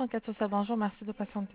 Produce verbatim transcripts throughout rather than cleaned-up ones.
Enquête sociale, bonjour, merci de patienter.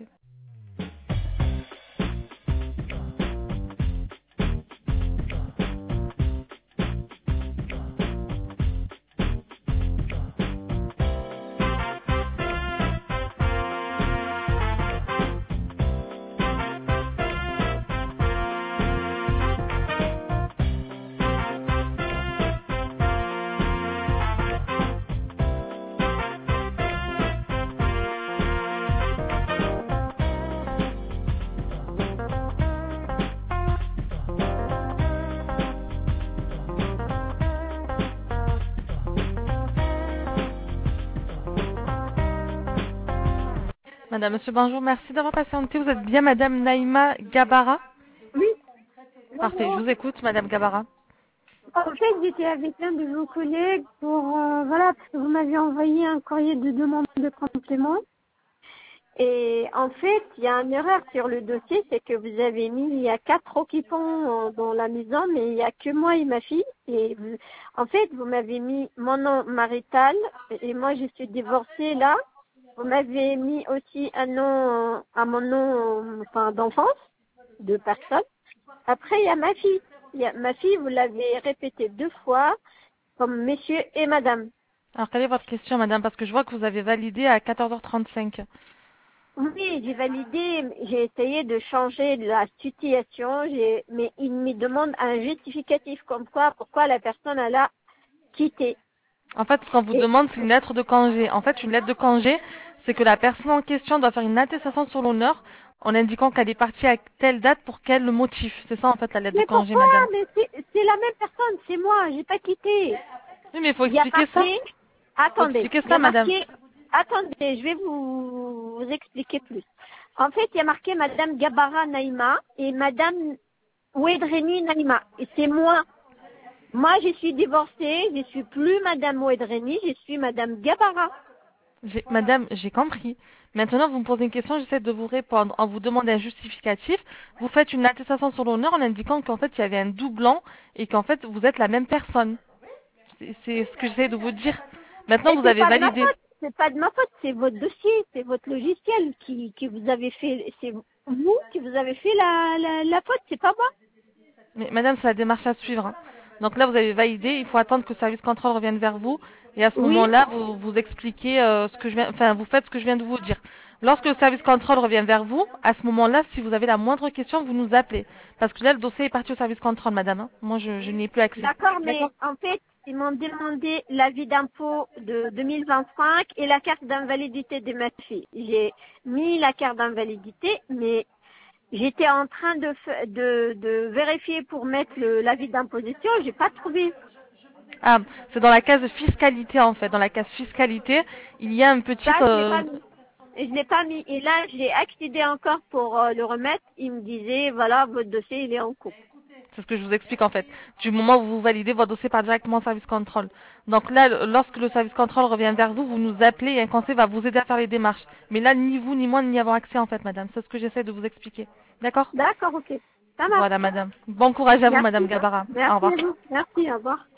Madame, monsieur, bonjour, merci d'avoir patienté. Vous êtes bien Madame Naïma Gabara? Oui. Parfait, je Bonjour. vous écoute, Madame Gabara. En fait, j'étais avec un de vos collègues pour, euh, voilà, parce que vous m'avez envoyé un courrier de demande de complément. Et en fait, il y a une erreur sur le dossier, c'est que vous avez mis, il y a quatre occupants euh, dans la maison, mais il n'y a que moi et ma fille. Et vous- en fait, vous m'avez mis mon nom marital, et moi je suis divorcée là. Vous m'avez mis aussi un nom, euh, à mon nom, euh, enfin, d'enfance, de personne. Après, il y a ma fille. Il y a, ma fille, vous l'avez répété deux fois, comme monsieur et madame. Alors, quelle est votre question, Madame? Parce que je vois que vous avez validé à quatorze heures trente-cinq. Oui, j'ai validé, j'ai essayé de changer la situation, j'ai, mais il me demande un justificatif comme quoi, pourquoi la personne elle a quitté. En fait, ce qu'on vous Et demande, c'est une lettre de congé. En fait, une lettre de congé, c'est que la personne en question doit faire une attestation sur l'honneur en indiquant qu'elle est partie à telle date pour quel motif. C'est ça, en fait, la lettre de mais congé, pourquoi? Madame. Mais c'est, c'est la même personne, c'est moi, j'ai pas quitté. Oui, mais il faut Il y a expliquer ça. marqué, Il faut attendez, expliquer il y ça, a Madame. marqué, attendez, je vais vous, vous expliquer plus. En fait, il y a marqué Madame Gabara Naïma et Madame Ouedreni Naïma. Et c'est moi. Moi, je suis divorcée, je suis plus Madame Ouedreni, je suis Madame Gabara. J'ai- Madame, j'ai compris. Maintenant, vous me posez une question, j'essaie de vous répondre. En vous demandant un justificatif, vous faites une attestation sur l'honneur en indiquant qu'en fait, il y avait un doublon et qu'en fait, vous êtes la même personne. C'est c'est ce que j'essaie de vous dire. Maintenant, Mais vous c'est avez pas de ma validé. faute, c'est pas de ma faute, c'est votre dossier, c'est votre logiciel qui, qui vous avez fait, c'est vous qui vous avez fait la, la, la faute, c'est pas moi. Mais madame, c'est la démarche à suivre, hein. Donc là, vous avez validé, il faut attendre que le service contrôle revienne vers vous. Et à ce Oui, moment-là, vous, vous expliquez euh, ce que je viens, enfin, vous faites ce que je viens de vous dire. Lorsque le service contrôle revient vers vous, à ce moment-là, si vous avez la moindre question, vous nous appelez. Parce que là, le dossier est parti au service contrôle, madame, hein. Moi, je, je n'y ai plus accès. d'accord, mais D'accord? en fait, ils m'ont demandé l'avis d'impôt de deux mille vingt-cinq et la carte d'invalidité de ma fille. J'ai mis la carte d'invalidité, mais j'étais en train de, fa- de, de vérifier pour mettre le- l'avis d'imposition, j'ai pas trouvé. Ah, c'est dans la case fiscalité, en fait. Dans la case fiscalité, il y a un petit... Ça, je l'ai euh, pas mis. Et je l'ai pas mis. Et là, j'ai accédé encore pour euh, le remettre. Il me disait, voilà, votre dossier, il est en cours. C'est ce que je vous explique en fait. Du moment où vous validez, votre dossier part directement au service contrôle. Donc là, le- lorsque le service contrôle revient vers vous, vous nous appelez et un conseiller va vous aider à faire les démarches. Mais là, ni vous ni moi n'y avons accès en fait, madame. C'est ce que j'essaie de vous expliquer. D'accord? D'accord, ok. Ça marche. Voilà, madame. Bon courage à vous, madame Merci. Gabara. Au Merci revoir. à vous. Merci, au revoir.